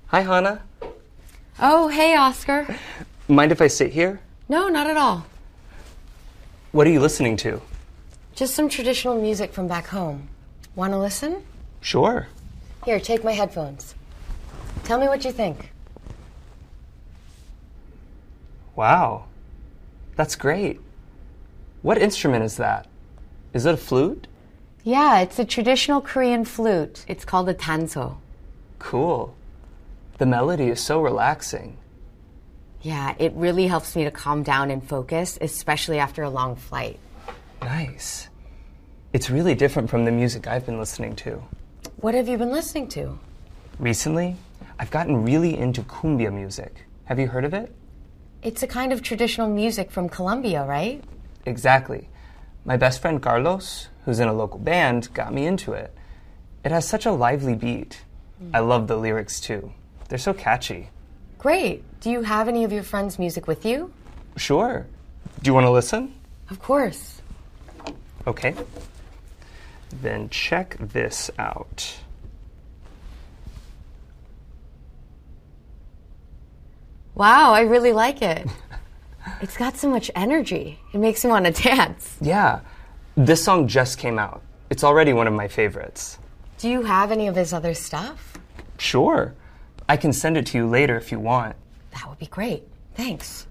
Hi, Hannah. Oh, hey, Oscar. Mind if I sit here? No, not at all. What are you listening to? Just some traditional music from back home. Want to listen? Sure. Here, take my headphones. Tell me what you think. Wow. That's great. What instrument is that? Is it a flute? Yeah, it's a traditional Korean flute. It's called a tanso. Cool. The melody is so relaxing. Yeah, it really helps me to calm down and focus, especially after a long flight. Nice. It's really different from the music I've been listening to. What have you been listening to? Recently, I've gotten really into cumbia music. Have you heard of it? It's a kind of traditional music from Colombia, right? Exactly. My best friend Carlos, who's in a local band, got me into it. It has such a lively beat. I love the lyrics too. They're so catchy. Great. Do you have any of your friends' music with you? Sure. Do you want to listen? Of course. Okay. Then check this out. Wow, I really like it. It's got so much energy. It makes me want to dance. Yeah. This song just came out. It's already one of my favorites. Do you have any of his other stuff? Sure. I can send it to you later if you want. That would be great. Thanks.